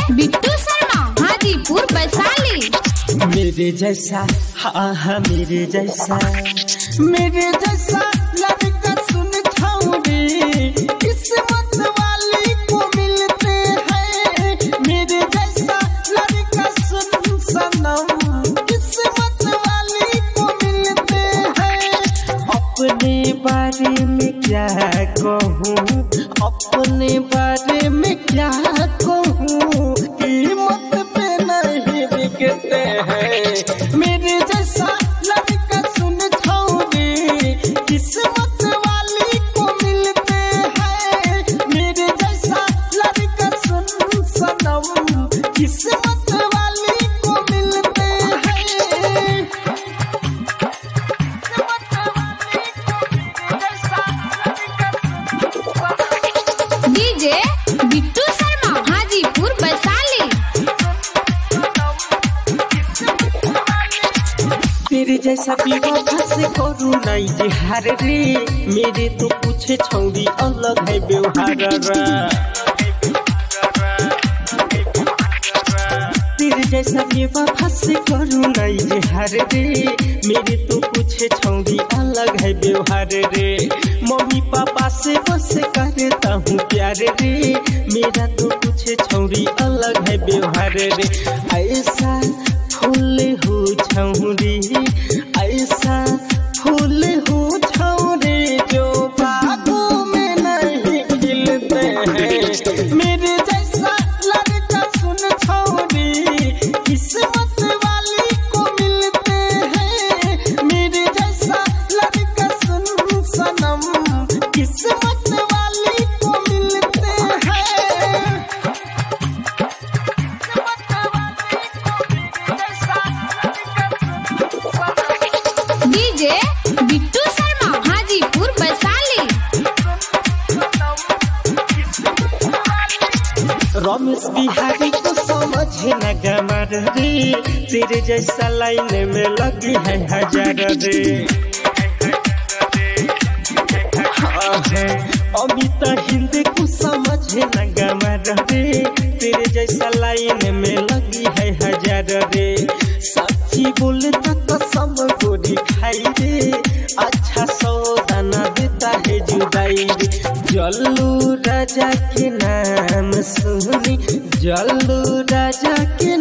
बिट्टू शर्मा हाजीपुर वैशाली। मेरे जैसा हाँ मेरे जैसा लड़का सुन छौरी किस्मत वाली को मिलते हैं। मेरे जैसा लड़का सुन सनम किस्मत वाली को मिलते हैं। अपने बारे में क्या कहूँ, अपने बारे में क्या कहूँ, कीमत पे नहीं बिकते हैं। मेरे जैसा लड़का सुन छौरी किस्मत वाली को मिलते हैं। मेरे जैसा लड़का सुन सनम किस्मत वाली को मिलते हैं। डीजे बिट्टू शर्मा हाजीपुर वैशाली। तेरे जैसा बेवफा से करूँ नहीं जिहार रे। मेरे तो पूछे छौरी अलग है व्यवहार रा। तेरे जैसा बेवफा से करूँ नहीं जिहार रे। मेरे तो पूछे छौरी अलग है व्यवहार रे। मम्मी पापा से बस करता हूँ प्यार रे। मेरा तो पूछे छौरी अलग है व्यवहार रे। ऐसा फूल हो छौरी, ऐसा फूल हो छौरी जो बागों में नहीं खिलते हैं। मेरे जैसा लड़का सुन छौरी किस्मत वाली को मिलते हैं। मेरे जैसा लड़का सुन सनम किस्मत वाली को मिलते हैं। डीजे बिट्टू शर्मा हाजीपुर वैशाली। रमेश बिहारी को समझे न गमर रे। तेरे जैसा लाइन में लगी है हजार रे। अमित हिंद को समझे न गमर रे। तेरे जैसा लाइन में लगी है हजार रे। सच्ची बोलता कसम को दिखाई दे। अच्छा सौदा न देता है जुदाई रे। जल्लू राजा के नाम सुनी, जल्लू राजा के